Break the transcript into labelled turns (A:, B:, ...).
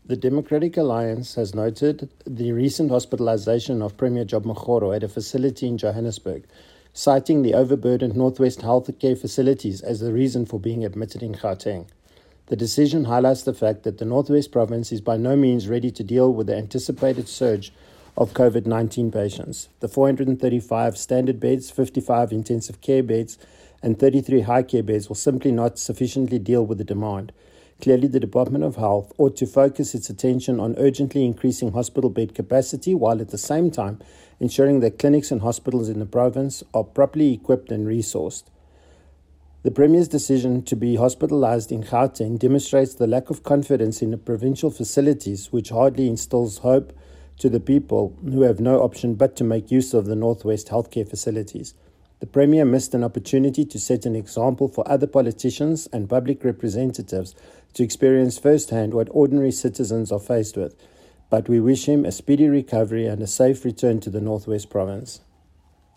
A: The Democratic Alliance has noted the recent hospitalization of Premier Job Mokgoro at a facility in Johannesburg, citing the overburdened Northwest healthcare facilities as the reason for being admitted in Gauteng. The decision highlights the fact that the Northwest province is by no means ready to deal with the anticipated surge of COVID-19 patients. The 435 standard beds, 55 intensive care beds, and 33 high care beds will simply not sufficiently deal with the demand. Clearly, the Department of Health ought to focus its attention on urgently increasing hospital bed capacity while at the same time ensuring that clinics and hospitals in the province are properly equipped and resourced. The Premier's decision to be hospitalized in Gauteng demonstrates the lack of confidence in the provincial facilities, which hardly instills hope to the people who have no option but to make use of the Northwest healthcare facilities. The Premier missed an opportunity to set an example for other politicians and public representatives to experience firsthand what ordinary citizens are faced with, but we wish him a speedy recovery and a safe return to the Northwest province.